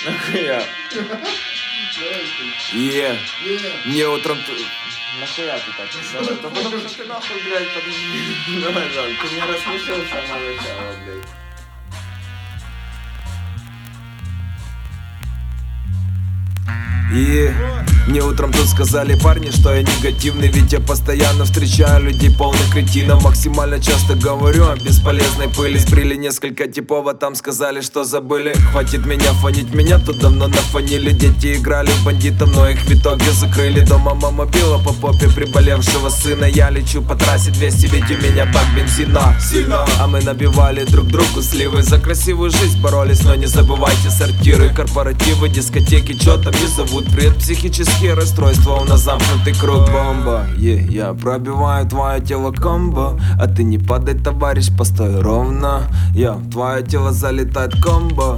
Нахуя? Мне утром... Нахуя ты так писал? Да потому что ты нахуй, блядь, подожди. Давай, Жан, ты меня рассмешил с самого начала, блядь. И мне утром тут сказали парни, что я негативный, ведь я постоянно встречаю людей полных кретинов. Максимально часто говорю о бесполезной пыли. Сбрили несколько типов, а там сказали, что забыли. Хватит меня фонить, меня тут давно нафонили. Дети играли в бандитов, но их в итоге закрыли. Дома мама била по попе приболевшего сына. Я лечу по трассе 200, ведь у меня бак бензина сильно. А мы набивали друг другу сливы. За красивую жизнь боролись, но не забывайте сортиры, корпоративы, дискотеки, чё там не зовут. Привет, психические расстройства, у нас замкнутый круг. Бомба, я пробиваю твое тело комбо. А ты не падай, товарищ, постой ровно. В твое тело залетает комбо.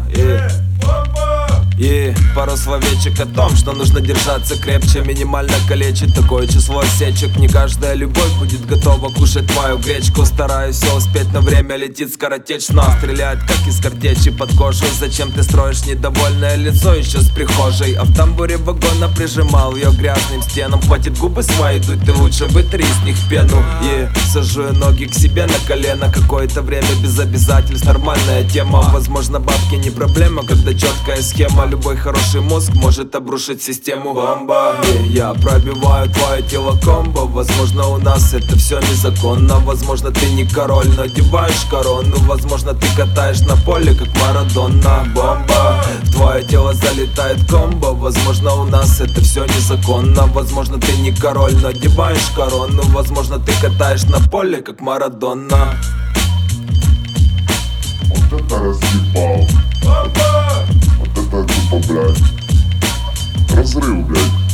И пару словечек о том, что нужно держаться крепче. Минимально калечит такое число осечек. Не каждая любовь будет готова кушать твою гречку. Стараюсь все успеть, но время летит скоротечно. Стреляет как из картечи под кожу. Зачем ты строишь недовольное лицо еще с прихожей? А в тамбуре вагона прижимал ее грязным стенам. Хватит губы свои дуть, ты лучше вытри с них пену. И сажу я ноги к себе на колено. Какое-то время без обязательств, нормальная тема. Возможно, бабки не проблема, когда четкая схема. Любой хороший мозг может обрушить систему. Бомба, я пробиваю твое тело комбо. Возможно, у нас это все незаконно. Возможно, ты не король, но одеваешь корону. Возможно, ты катаешь на поле, как Марадона. Бомба, в твое тело залетает комбо. Возможно, у нас это все незаконно. Возможно, ты не король, но одеваешь корону. Возможно, ты катаешь на поле, как Марадона. Вот это разъебал. Вот это тупо, блядь. Разрыв, блядь.